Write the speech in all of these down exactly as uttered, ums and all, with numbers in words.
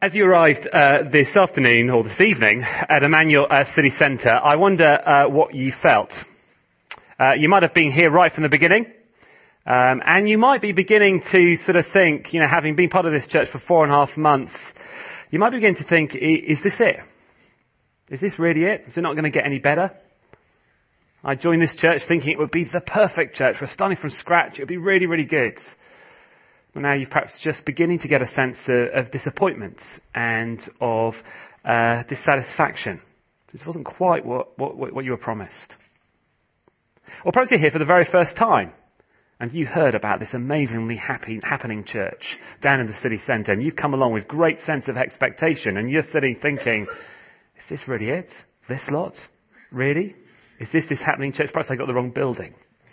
As you arrived uh, this afternoon or this evening at Emmanuel uh, City Centre, I wonder uh, what you felt. Uh, you might have been here right from the beginning, um, and you might be beginning to sort of think, you know, having been part of this church for four and a half months, you might begin to think, is this it? Is this really it? Is it not going to get any better? I joined this church thinking it would be the perfect church. We're starting from scratch. It would be really, really good. Well, now you're perhaps just beginning to get a sense of, of disappointment and of uh, dissatisfaction. This wasn't quite what, what, what you were promised. Or perhaps you're here for the very first time and you heard about this amazingly happy, happening church down in the city centre, and you've come along with great sense of expectation, and you're sitting thinking, is this really it? This lot? Really? Is this this happening church? Perhaps I got the wrong building.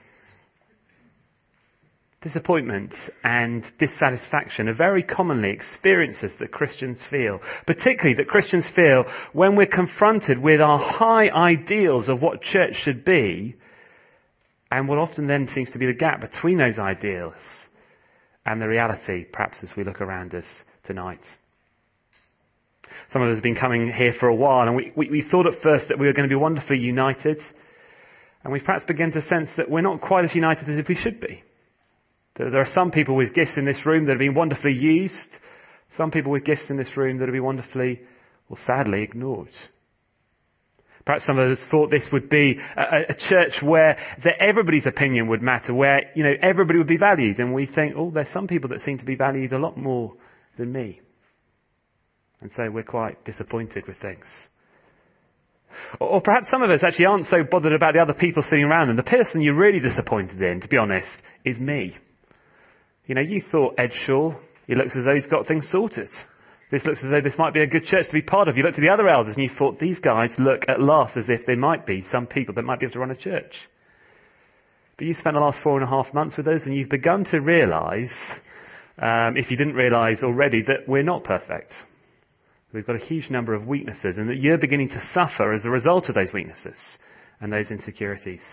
Disappointment and dissatisfaction are very commonly experiences that Christians feel, particularly that Christians feel when we're confronted with our high ideals of what church should be, and what often then seems to be the gap between those ideals and the reality, perhaps as we look around us tonight. Some of us have been coming here for a while, and we, we, we thought at first that we were going to be wonderfully united, and we've perhaps begun to sense that we're not quite as united as if we should be. There are some people with gifts in this room that have been wonderfully used. Some people with gifts in this room that have been wonderfully, or sadly, ignored. Perhaps some of us thought this would be a, a church where that everybody's opinion would matter, where, you know, everybody would be valued. And we think, oh, there's some people that seem to be valued a lot more than me. And so we're quite disappointed with things. Or, or perhaps some of us actually aren't so bothered about the other people sitting around, and the person you're really disappointed in, to be honest, is me. You know, you thought Ed Shaw, he looks as though he's got things sorted. This looks as though this might be a good church to be part of. You looked at the other elders and you thought, these guys look at last as if there might be some people that might be able to run a church. But you spent the last four and a half months with us, and you've begun to realise, um, if you didn't realise already, that we're not perfect. We've got a huge number of weaknesses, and that you're beginning to suffer as a result of those weaknesses and those insecurities.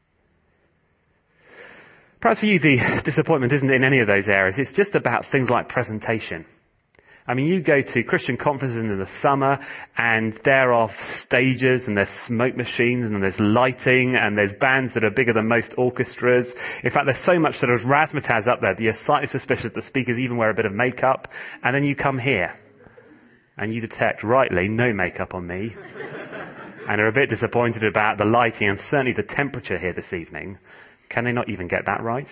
Perhaps for you the disappointment isn't in any of those areas. It's just about things like presentation. I mean, you go to Christian conferences in the summer, and there are stages, and there's smoke machines, and there's lighting, and there's bands that are bigger than most orchestras. In fact, there's so much sort of razzmatazz up there that you're slightly suspicious that the speakers even wear a bit of makeup. And then you come here, and you detect, rightly, no makeup on me, and are a bit disappointed about the lighting and certainly the temperature here this evening. Can they not even get that right?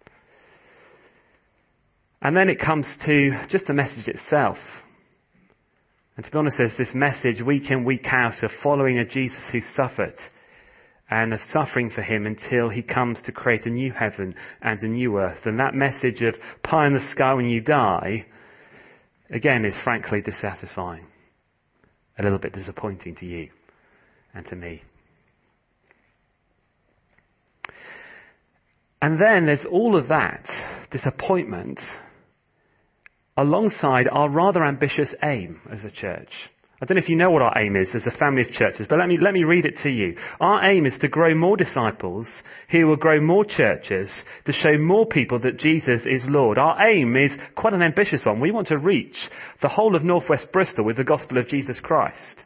And then it comes to just the message itself. And to be honest, there's this message week in, week out of following a Jesus who suffered, and of suffering for him until he comes to create a new heaven and a new earth. And that message of pie in the sky when you die, again, is frankly dissatisfying. A little bit disappointing to you and to me. And then there's all of that disappointment alongside our rather ambitious aim as a church. I don't know if you know what our aim is as a family of churches, but let me, let me read it to you. Our aim is to grow more disciples who will grow more churches to show more people that Jesus is Lord. Our aim is quite an ambitious one. We want to reach the whole of northwest Bristol with the gospel of Jesus Christ.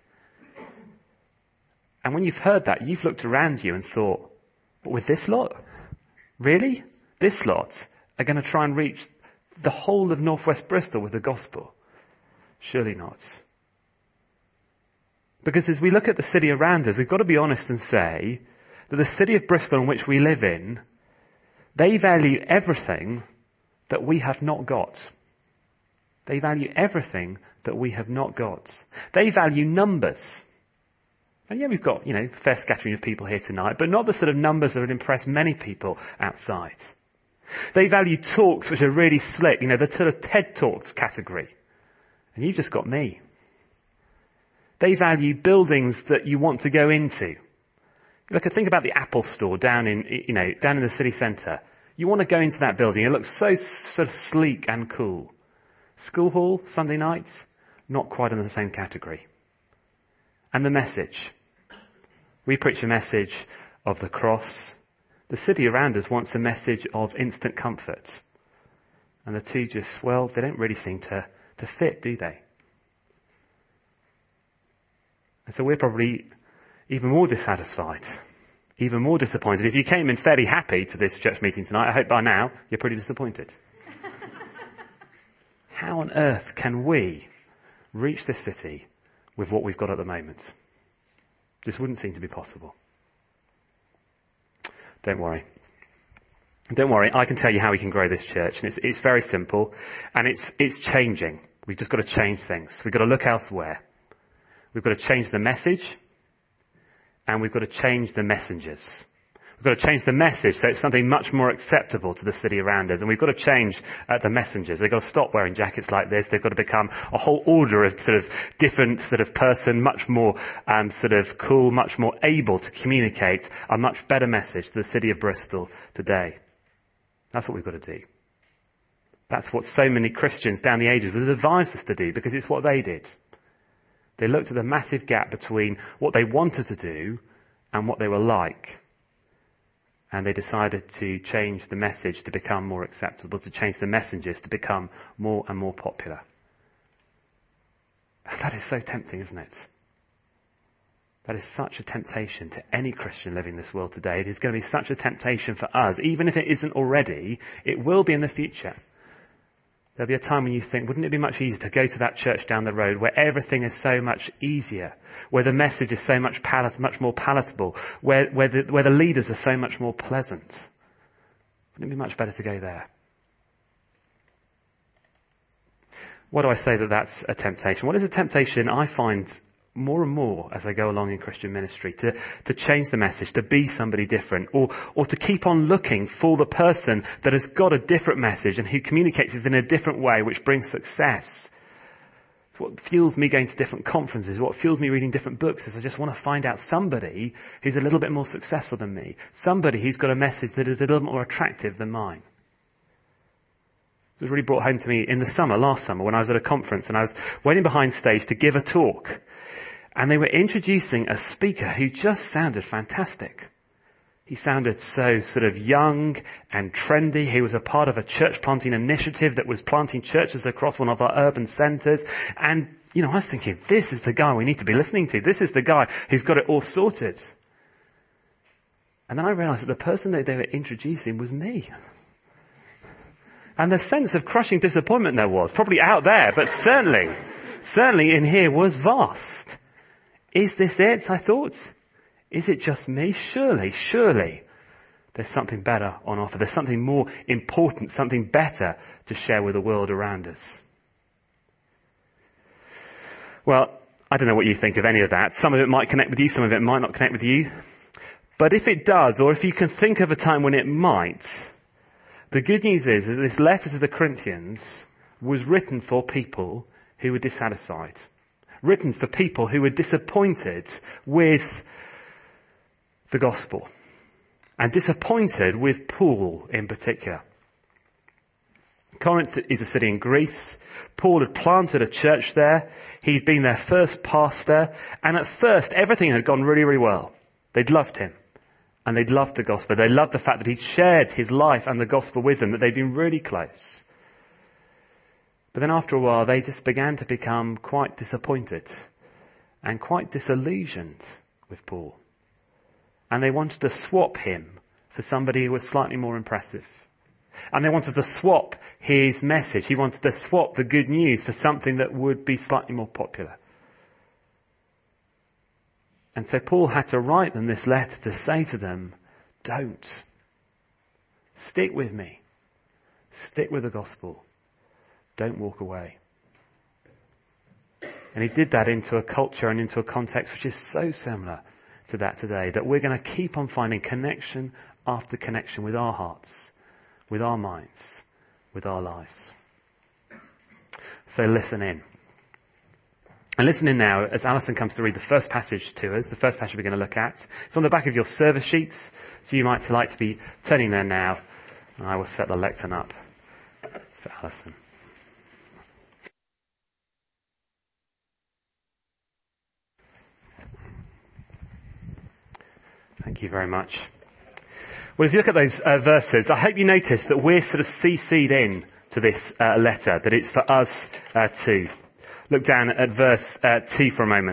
And when you've heard that, you've looked around you and thought, but with this lot? Really? This lot are going to try and reach the whole of northwest Bristol with the gospel? Surely not. Because as we look at the city around us, we've got to be honest and say that the city of Bristol in which we live in, they value everything that we have not got. They value everything that we have not got. They value numbers. And yeah, we've got, you know, a fair scattering of people here tonight, but not the sort of numbers that would impress many people outside. They value talks which are really slick, you know, the sort of TED Talks category. And you've just got me. They value buildings that you want to go into. Look, think about the Apple store down in, you know, down in the city centre. You want to go into that building. It looks so sort of sleek and cool. School hall, Sunday nights, not quite in the same category. And the message. We preach a message of the cross. The city around us wants a message of instant comfort. And the two just, well, they don't really seem to, to fit, do they? And so we're probably even more dissatisfied, even more disappointed. If you came in fairly happy to this church meeting tonight, I hope by now you're pretty disappointed. How on earth can we reach this city with what we've got at the moment? This wouldn't seem to be possible. Don't worry. Don't worry, I can tell you how we can grow this church, and it's, it's very simple, and it's, it's changing. We've just got to change things. We've got to look elsewhere. We've got to change the message, and we've got to change the messengers. We've got to change the message so it's something much more acceptable to the city around us. And we've got to change uh, the messengers. They've got to stop wearing jackets like this. They've got to become a whole order of sort of different sort of person, much more um, sort of cool, much more able to communicate a much better message to the city of Bristol today. That's what we've got to do. That's what so many Christians down the ages would have advised us to do, because it's what they did. They looked at the massive gap between what they wanted to do and what they were like. And they decided to change the message to become more acceptable, to change the messengers to become more and more popular. And that is so tempting, isn't it? That is such a temptation to any Christian living in this world today. It is going to be such a temptation for us. Even if it isn't already, it will be in the future. There'll be a time when you think, wouldn't it be much easier to go to that church down the road where everything is so much easier, where the message is so much palat- much more palatable, where, where, the, where the leaders are so much more pleasant? Wouldn't it be much better to go there? Why do I say that that's a temptation? What is a temptation I find more and more as I go along in Christian ministry, to, to change the message, to be somebody different, or, or to keep on looking for the person that has got a different message and who communicates it in a different way, which brings success. It's what fuels me going to different conferences, what fuels me reading different books is I just want to find out somebody who's a little bit more successful than me, somebody who's got a message that is a little more attractive than mine. This was really brought home to me in the summer, last summer, when I was at a conference and I was waiting behind stage to give a talk. And they were introducing a speaker who just sounded fantastic. He sounded so sort of young and trendy. He was a part of a church planting initiative that was planting churches across one of our urban centres. And, you know, I was thinking, this is the guy we need to be listening to. This is the guy who's got it all sorted. And then I realised that the person that they were introducing was me. And the sense of crushing disappointment there was, probably out there, but certainly, certainly in here was vast. Is this it? I thought. Is it just me? Surely, surely there's something better on offer. There's something more important, something better to share with the world around us. Well, I don't know what you think of any of that. Some of it might connect with you, some of it might not connect with you. But if it does, or if you can think of a time when it might, the good news is that this letter to the Corinthians was written for people who were dissatisfied. Written for people who were disappointed with the gospel. And disappointed with Paul in particular. Corinth is a city in Greece. Paul had planted a church there. He'd been their first pastor. And at first, everything had gone really, really well. They'd loved him. And they'd loved the gospel. They loved the fact that he'd shared his life and the gospel with them, that they'd been really close. But then after a while, they just began to become quite disappointed and quite disillusioned with Paul. And they wanted to swap him for somebody who was slightly more impressive. And they wanted to swap his message. He wanted to swap the good news for something that would be slightly more popular. And so Paul had to write them this letter to say to them, don't. Stick with me. Stick with the gospel. Don't walk away. And he did that into a culture and into a context which is so similar to that today, that we're going to keep on finding connection after connection with our hearts, with our minds, with our lives. So listen in. And listen in now as Alison comes to read the first passage to us, the first passage we're going to look at. It's on the back of your service sheets, so you might like to be turning there now, and I will set the lectern up for Alison. Thank you very much. Well, as you look at those uh, verses, I hope you notice that we're sort of C C'd in to this uh, letter, that it's for us uh, too. Look down at verse uh, two for a moment.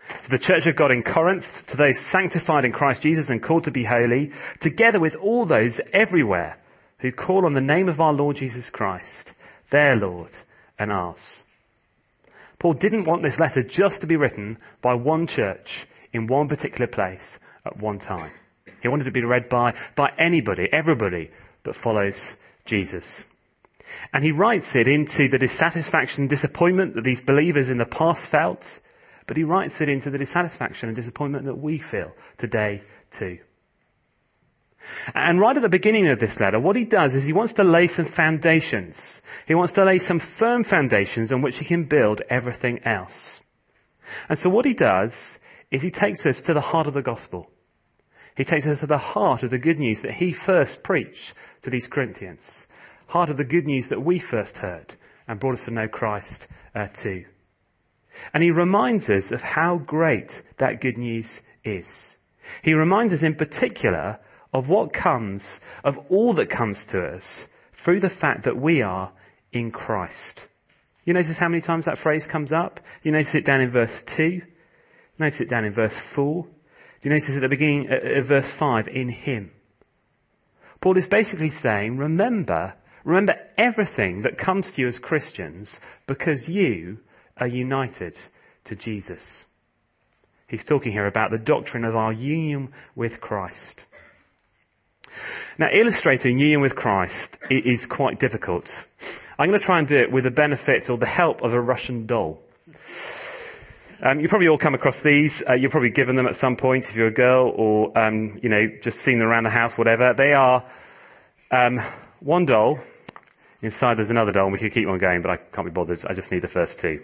To the church of God in Corinth, to those sanctified in Christ Jesus and called to be holy, together with all those everywhere who call on the name of our Lord Jesus Christ, their Lord and ours. Paul didn't want this letter just to be written by one church in one particular place at one time. He wanted it to be read by, by anybody, everybody that follows Jesus. And he writes it into the dissatisfaction and disappointment that these believers in the past felt, but he writes it into the dissatisfaction and disappointment that we feel today too. And right at the beginning of this letter, what he does is he wants to lay some foundations. He wants to lay some firm foundations on which he can build everything else. And so what he does is he takes us to the heart of the gospel. He takes us to the heart of the good news that he first preached to these Corinthians. Heart of the good news that we first heard and brought us to know Christ uh, too. And he reminds us of how great that good news is. He reminds us in particular of what comes, of all that comes to us through the fact that we are in Christ. You notice how many times that phrase comes up? You notice it down in verse two. Notice it down in verse four. Do you notice at the beginning of verse five, in him? Paul is basically saying, remember, remember everything that comes to you as Christians because you are united to Jesus. He's talking here about the doctrine of our union with Christ. Now, illustrating union with Christ is quite difficult. I'm going to try and do it with the benefit or the help of a Russian doll. Um, you've probably all come across these. Uh, you've probably given them at some point if you're a girl or, um, you know, just seen them around the house, whatever. They are um, one doll. Inside there's another doll, and we could keep on going, but I can't be bothered. I just need the first two.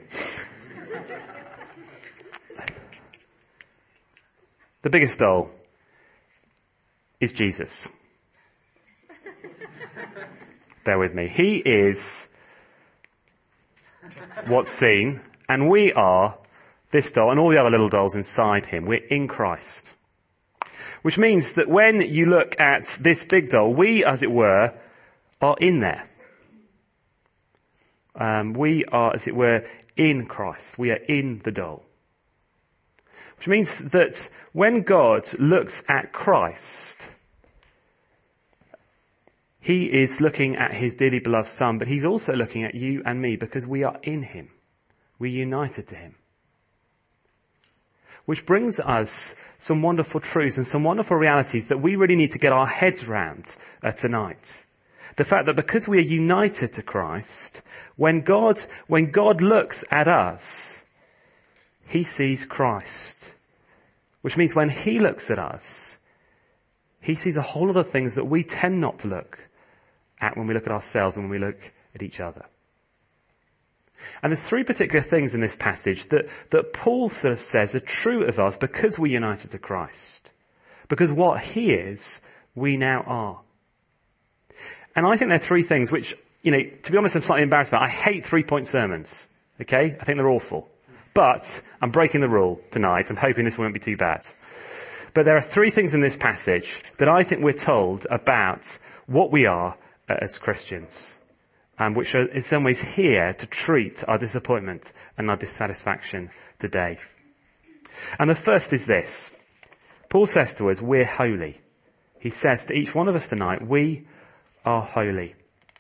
The biggest doll is Jesus. Bear with me. He is what's seen, and we are this doll and all the other little dolls inside him. We're in Christ. Which means that when you look at this big doll, we, as it were, are in there. Um, we are, as it were, in Christ. We are in the doll. Which means that when God looks at Christ, he is looking at his dearly beloved Son, but he's also looking at you and me because we are in him. We're united to him. Which brings us some wonderful truths and some wonderful realities that we really need to get our heads round uh, tonight. The fact that because we are united to Christ, when God, when God looks at us, he sees Christ. Which means when he looks at us, he sees a whole lot of things that we tend not to look at when we look at ourselves and when we look at each other. And there's three particular things in this passage that, that Paul sort of says are true of us because we're united to Christ. Because what he is, we now are. And I think there are three things which, you know, to be honest, I'm slightly embarrassed about. I hate three-point sermons. Okay? I think they're awful. But I'm breaking the rule tonight. I'm hoping this won't be too bad. But there are three things in this passage that I think we're told about what we are as Christians. Um, which are in some ways here to treat our disappointment and our dissatisfaction today. And the first is this. Paul says to us, we're holy. He says to each one of us tonight, we are holy.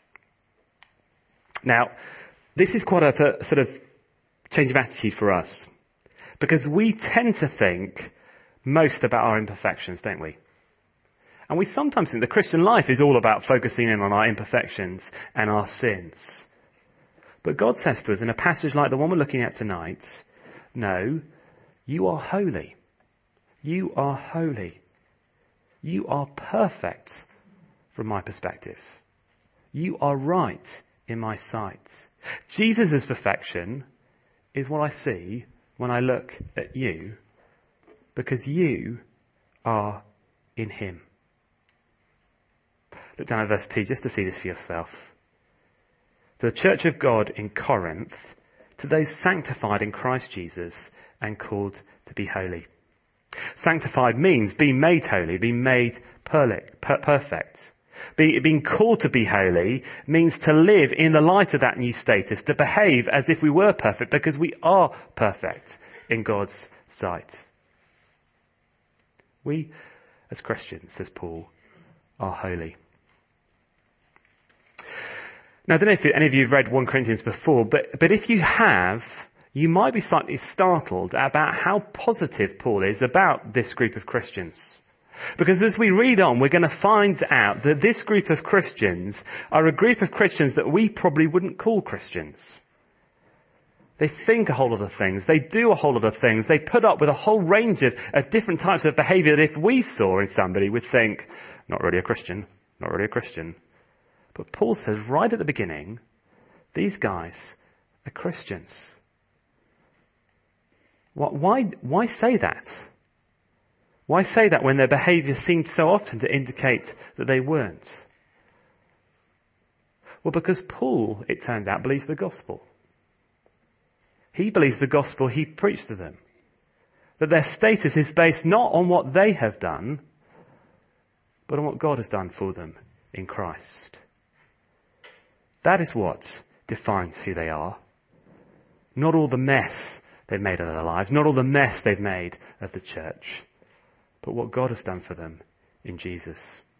Now, this is quite a, a sort of change of attitude for us. Because we tend to think most about our imperfections, don't we? And we sometimes think the Christian life is all about focusing in on our imperfections and our sins. But God says to us in a passage like the one we're looking at tonight, no, you are holy. You are holy. You are perfect from my perspective. You are right in my sight. Jesus' perfection is what I see when I look at you because you are in him. Look down at verse two just to see this for yourself. To the church of God in Corinth, to those sanctified in Christ Jesus and called to be holy. Sanctified means being made holy, being made perfect. Be, being called to be holy means to live in the light of that new status, to behave as if we were perfect, because we are perfect in God's sight. We, as Christians, says Paul, are holy. Now, I don't know if any of you have read First Corinthians before, but, but if you have, you might be slightly startled about how positive Paul is about this group of Christians. Because as we read on, we're going to find out that this group of Christians are a group of Christians that we probably wouldn't call Christians. They think a whole lot of things. They do a whole lot of things. They put up with a whole range of, of different types of behaviour that if we saw in somebody, we'd think, not really a Christian, not really a Christian. But Paul says right at the beginning, these guys are Christians. Why, why say that? Why say that when their behaviour seemed so often to indicate that they weren't? Well, because Paul, it turns out, believes the gospel. He believes the gospel he preached to them. That their status is based not on what they have done, but on what God has done for them in Christ. That is what defines who they are. Not all the mess they've made of their lives, not all the mess they've made of the church, but what God has done for them in Jesus.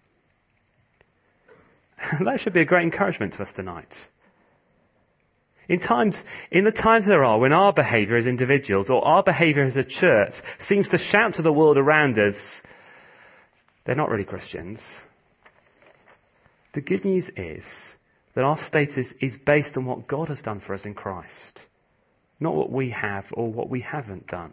That should be a great encouragement to us tonight. In times, in the times there are when our behaviour as individuals or our behaviour as a church seems to shout to the world around us, they're not really Christians. The good news is that our status is based on what God has done for us in Christ, not what we have or what we haven't done.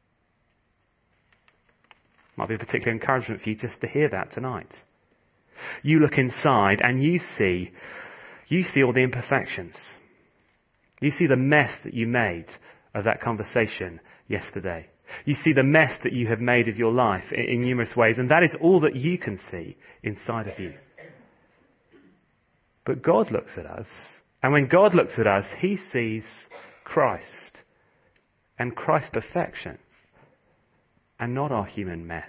Might be a particular encouragement for you just to hear that tonight. You look inside and you see, you see all the imperfections. You see the mess that you made of that conversation yesterday. You see the mess that you have made of your life in, in numerous ways, and that is all that you can see inside of you. But God looks at us, and when God looks at us, he sees Christ and Christ's perfection, and not our human mess.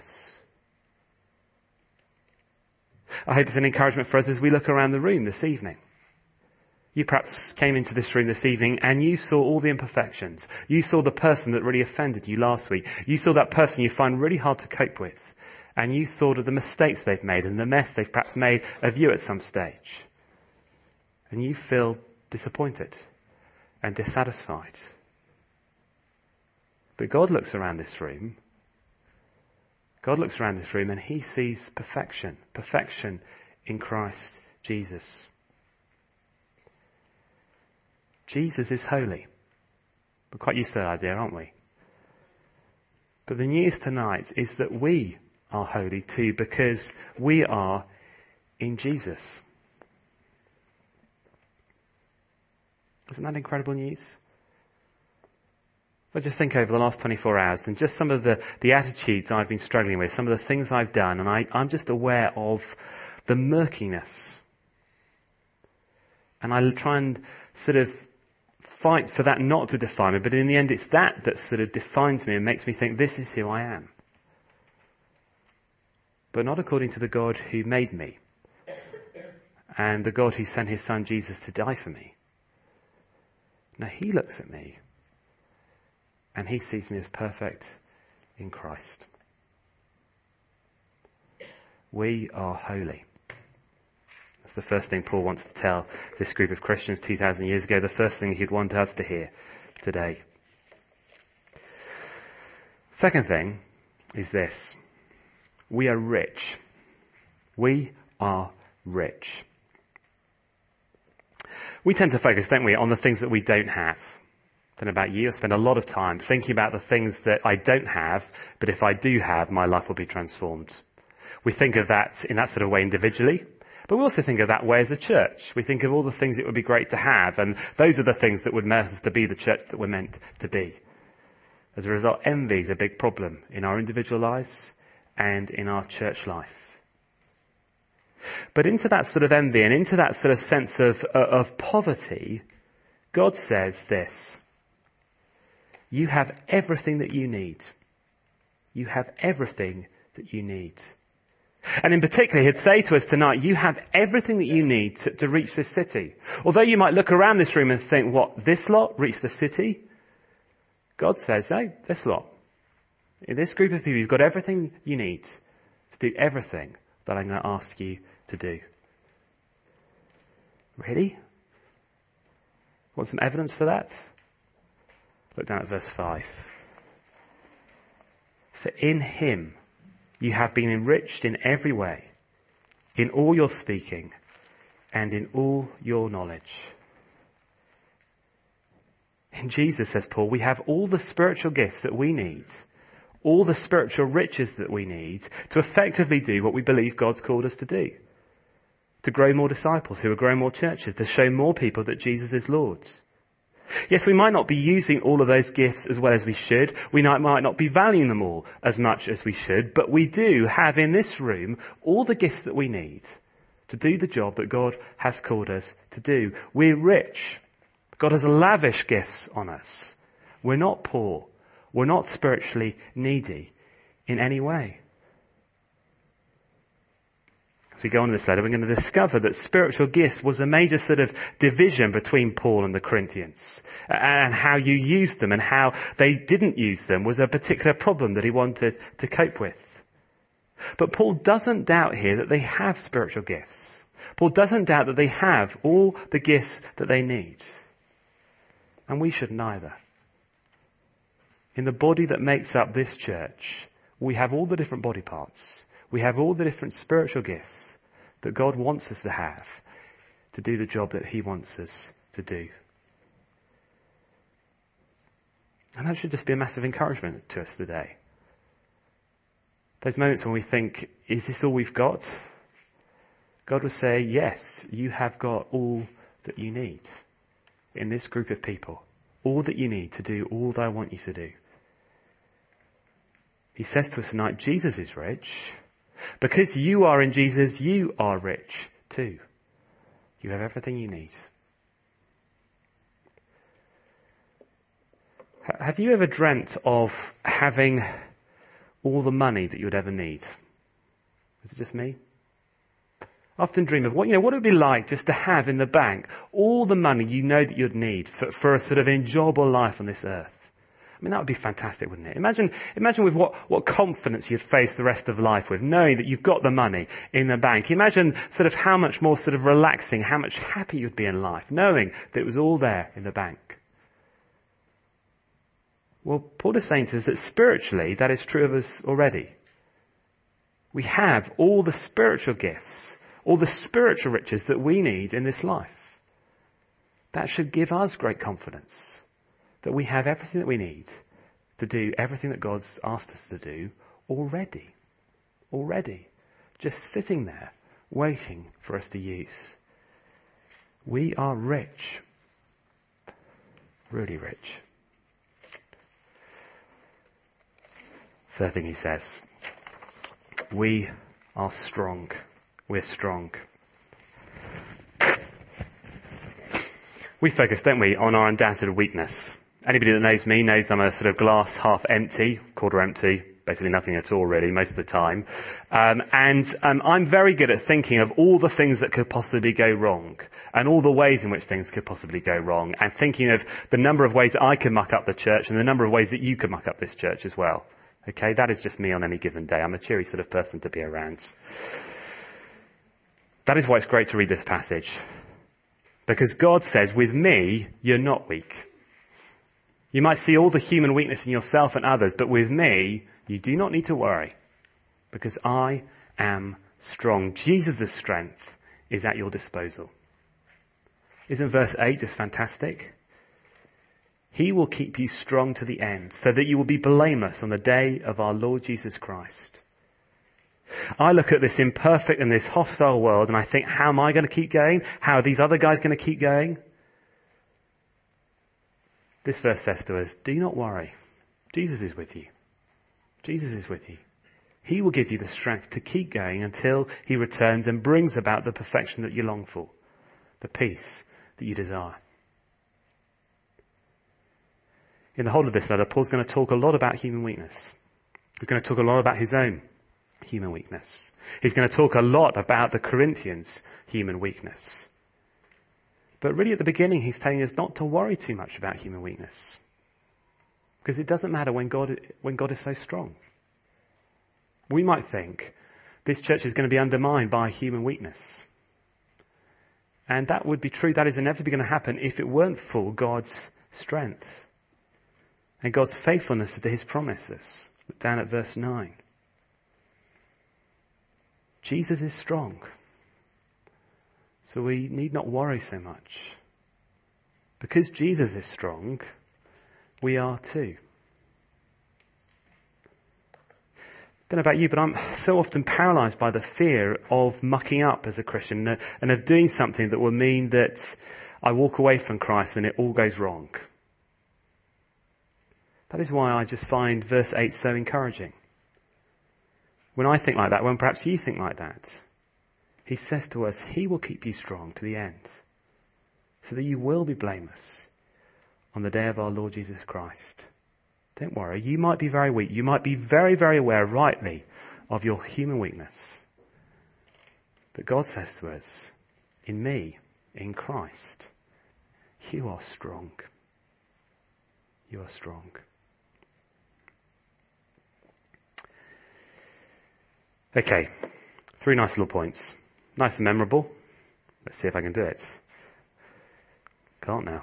I hope it's an encouragement for us as we look around the room this evening. You perhaps came into this room this evening and you saw all the imperfections. You saw the person that really offended you last week. You saw that person you find really hard to cope with. And you thought of the mistakes they've made and the mess they've perhaps made of you at some stage. And you feel disappointed and dissatisfied. But God looks around this room. God looks around this room and he sees perfection. Perfection in Christ Jesus. Jesus is holy. We're quite used to that idea, aren't we? But the news tonight is that we are holy too, because we are in Jesus. Isn't that incredible news? If I just think over the last twenty-four hours and just some of the, the attitudes I've been struggling with, some of the things I've done, and I, I'm just aware of the murkiness. And I try and sort of fight for that not to define me, but in the end it's that that sort of defines me and makes me think this is who I am. But not according to the God who made me and the God who sent his son Jesus to die for me. No, he looks at me and he sees me as perfect in Christ. We are holy. That's the first thing Paul wants to tell this group of Christians two thousand years ago, the first thing he'd want us to hear today. Second thing is this. We are rich. We are rich. We tend to focus, don't we, on the things that we don't have. I don't know about you, I spend a lot of time thinking about the things that I don't have, but if I do have, my life will be transformed. We think of that in that sort of way individually, but we also think of that way as a church. We think of all the things it would be great to have, and those are the things that would make us to be the church that we're meant to be. As a result, envy is a big problem in our individual lives and in our church life. But into that sort of envy and into that sort of sense of, uh, of poverty, God says this: you have everything that you need. You have everything that you need. And in particular, he'd say to us tonight, you have everything that you need to, to reach this city. Although you might look around this room and think, what, this lot reach the city? God says, no, this lot. In this group of people, you've got everything you need to do everything that I'm going to ask you to do. Really? Want some evidence for that? Look down at verse five. For in him you have been enriched in every way, in all your speaking and in all your knowledge. In Jesus, says Paul, we have all the spiritual gifts that we need, all the spiritual riches that we need to effectively do what we believe God's called us to do. To grow more disciples who will grow more churches, to show more people that Jesus is Lord. Yes, we might not be using all of those gifts as well as we should. We might, might not be valuing them all as much as we should. But we do have in this room all the gifts that we need to do the job that God has called us to do. We're rich. God has lavish gifts on us. We're not poor. We're not spiritually needy in any way. As we go on in this letter, we're going to discover that spiritual gifts was a major sort of division between Paul and the Corinthians. And how you used them and how they didn't use them was a particular problem that he wanted to cope with. But Paul doesn't doubt here that they have spiritual gifts. Paul doesn't doubt that they have all the gifts that they need. And we shouldn't either. In the body that makes up this church, we have all the different body parts. We have all the different spiritual gifts that God wants us to have to do the job that he wants us to do. And that should just be a massive encouragement to us today. Those moments when we think, is this all we've got? God will say, yes, you have got all that you need in this group of people. All that you need to do all that I want you to do. He says to us tonight, Jesus is rich. Because you are in Jesus, you are rich too. You have everything you need. Have you ever dreamt of having all the money that you would ever need? Is it just me? I often dream of what, you know, what it would be like just to have in the bank all the money you know that you'd need for, for a sort of enjoyable life on this earth. I mean, that would be fantastic, wouldn't it? Imagine, imagine with what, what confidence you'd face the rest of life with, knowing that you've got the money in the bank. Imagine sort of how much more sort of relaxing, how much happier you'd be in life, knowing that it was all there in the bank. Well, Paul is saying to us that spiritually, that is true of us already. We have all the spiritual gifts, all the spiritual riches that we need in this life. That should give us great confidence. That we have everything that we need to do everything that God's asked us to do already. Already. Just sitting there, waiting for us to use. We are rich. Really rich. Third thing he says. We are strong. We're strong. We focus, don't we, on our undoubted weakness. Anybody that knows me knows I'm a sort of glass half empty, quarter empty, basically nothing at all really, most of the time. Um, and um, I'm very good at thinking of all the things that could possibly go wrong, and all the ways in which things could possibly go wrong, and thinking of the number of ways that I could muck up the church, and the number of ways that you could muck up this church as well. Okay, that is just me on any given day. I'm a cheery sort of person to be around. That is why it's great to read this passage. Because God says, with me, you're not weak. You might see all the human weakness in yourself and others, but with me, you do not need to worry. Because I am strong. Jesus' strength is at your disposal. Isn't verse eight just fantastic? He will keep you strong to the end, so that you will be blameless on the day of our Lord Jesus Christ. I look at this imperfect and this hostile world and I think, how am I going to keep going? How are these other guys going to keep going? This verse says to us, do not worry. Jesus is with you. Jesus is with you. He will give you the strength to keep going until he returns and brings about the perfection that you long for, the peace that you desire. In the whole of this letter, Paul's going to talk a lot about human weakness. He's going to talk a lot about his own human weakness. He's going to talk a lot about the Corinthians' human weakness. But really at the beginning, he's telling us not to worry too much about human weakness. Because it doesn't matter when God, when God is so strong. We might think this church is going to be undermined by human weakness. And that would be true. That is inevitably going to happen if it weren't for God's strength and God's faithfulness to his promises. Look down at verse nine. Jesus is strong. So we need not worry so much. Because Jesus is strong, we are too. I don't know about you, but I'm so often paralysed by the fear of mucking up as a Christian and of doing something that will mean that I walk away from Christ and it all goes wrong. That is why I just find verse eight so encouraging. When I think like that, when perhaps you think like that, he says to us, he will keep you strong to the end, so that you will be blameless on the day of our Lord Jesus Christ. Don't worry, you might be very weak. You might be very, very aware, rightly, of your human weakness. But God says to us, in me, in Christ, you are strong. You are strong. Okay, three nice little points. Nice and memorable. Let's see if I can do it. Can't now.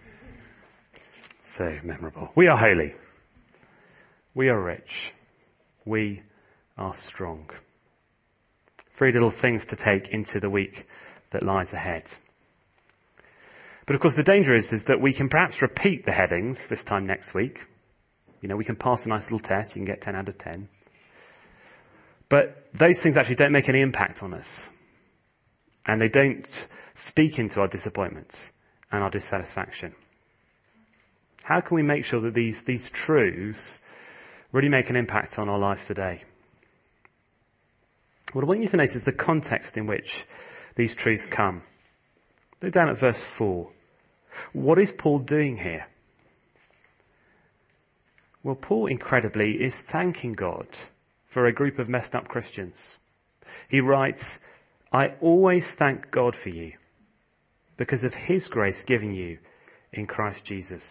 So memorable. We are holy. We are rich. We are strong. Three little things to take into the week that lies ahead. But of course the danger is, is that we can perhaps repeat the headings this time next week. You know, we can pass a nice little test. You can get ten out of ten. But those things actually don't make any impact on us. And they don't speak into our disappointments and our dissatisfaction. How can we make sure that these, these truths really make an impact on our lives today? What I want you to notice is the context in which these truths come. Look down at verse four. What is Paul doing here? Well, Paul, incredibly, is thanking God for a group of messed up Christians. He writes, I always thank God for you because of his grace given you in Christ Jesus.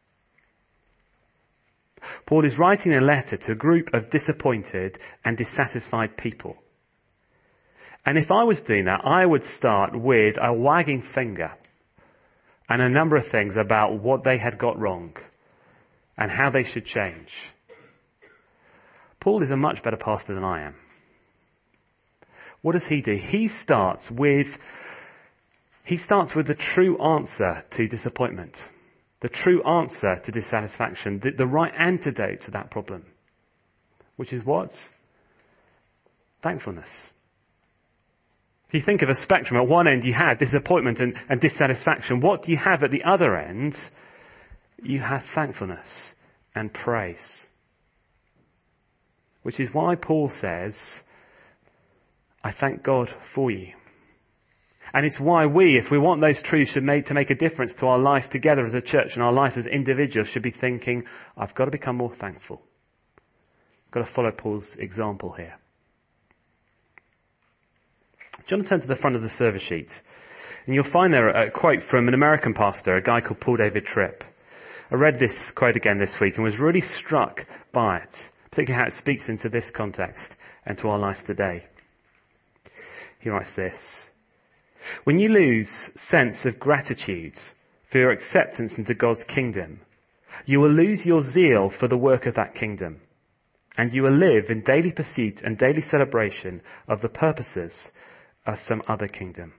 Paul is writing a letter to a group of disappointed and dissatisfied people. And if I was doing that, I would start with a wagging finger and a number of things about what they had got wrong and how they should change. Paul is a much better pastor than I am. What does he do? He starts with, he starts with the true answer to disappointment. The true answer to dissatisfaction, the, the right antidote to that problem. Which is what? Thankfulness. If you think of a spectrum, at one end you have disappointment and, and dissatisfaction. What do you have at the other end? You have thankfulness and praise. Which is why Paul says, I thank God for you. And it's why we, if we want those truths should make, to make a difference to our life together as a church and our life as individuals, should be thinking, I've got to become more thankful. I've got to follow Paul's example here. Do you want to turn to the front of the service sheet? And you'll find there a quote from an American pastor, a guy called Paul David Tripp. I read this quote again this week and was really struck by it, particularly how it speaks into this context and to our lives today. He writes this: when you lose sense of gratitude for your acceptance into God's kingdom, you will lose your zeal for the work of that kingdom, and you will live in daily pursuit and daily celebration of the purposes of some other kingdom.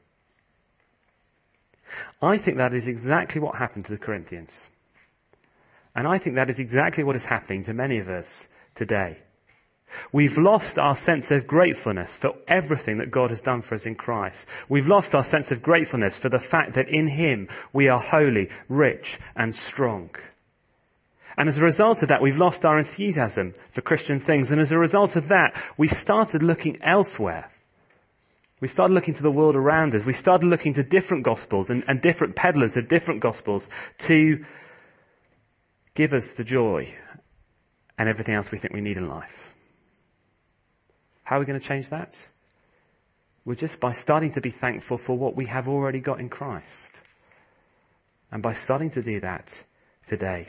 I think that is exactly what happened to the Corinthians. And I think that is exactly what is happening to many of us today. We've lost our sense of gratefulness for everything that God has done for us in Christ. We've lost our sense of gratefulness for the fact that in him we are holy, rich and strong. And as a result of that, we've lost our enthusiasm for Christian things. And as a result of that, we started looking elsewhere. We started looking to the world around us. We started looking to different gospels and, and different peddlers of different gospels to give us the joy and everything else we think we need in life. How are we going to change that? Well, just by starting to be thankful for what we have already got in Christ. And by starting to do that today.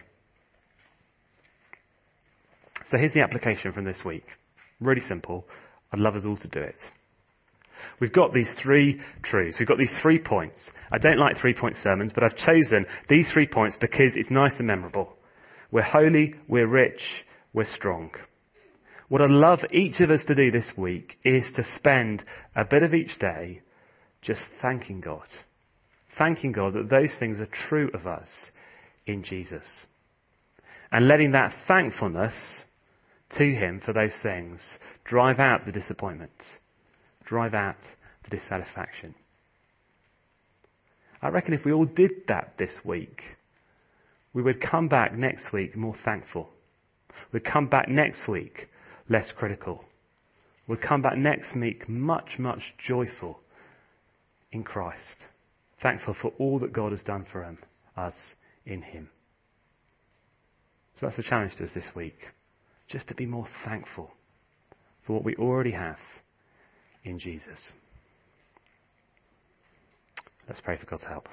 So here's the application from this week. Really simple. I'd love us all to do it. We've got these three truths. We've got these three points. I don't like three-point sermons, but I've chosen these three points because it's nice and memorable. We're holy, we're rich, we're strong. What I'd love each of us to do this week is to spend a bit of each day just thanking God. Thanking God that those things are true of us in Jesus. And letting that thankfulness to him for those things drive out the disappointment. Drive out the dissatisfaction. I reckon if we all did that this week, we would come back next week more thankful. We'd come back next week less critical. We'd come back next week much, much joyful in Christ. Thankful for all that God has done for him, us in him. So that's the challenge to us this week. Just to be more thankful for what we already have in Jesus. Let's pray for God's help.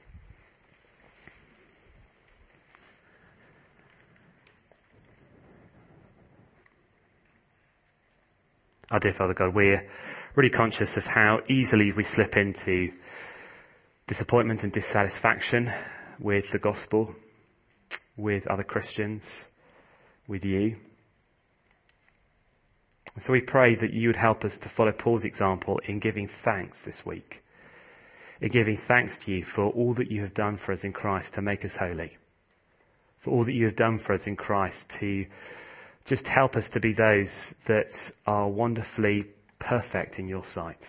Our dear Father God, we're really conscious of how easily we slip into disappointment and dissatisfaction with the gospel, with other Christians, with you. So we pray that you would help us to follow Paul's example in giving thanks this week. In giving thanks to you for all that you have done for us in Christ to make us holy. For all that you have done for us in Christ to just help us to be those that are wonderfully perfect in your sight.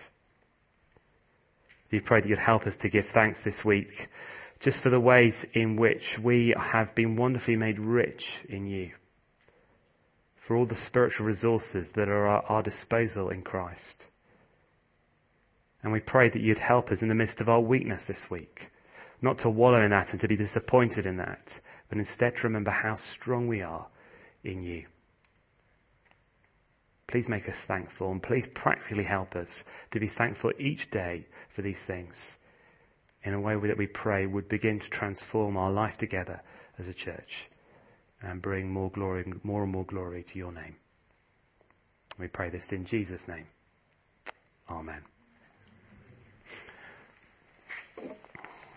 We pray that you'd help us to give thanks this week just for the ways in which we have been wonderfully made rich in you. For all the spiritual resources that are at our disposal in Christ. And we pray that you'd help us in the midst of our weakness this week. Not to wallow in that and to be disappointed in that, but instead to remember how strong we are in you. Please make us thankful, and please practically help us to be thankful each day for these things in a way that we pray would begin to transform our life together as a church and bring more glory, more and more glory to your name. We pray this in Jesus' name. Amen.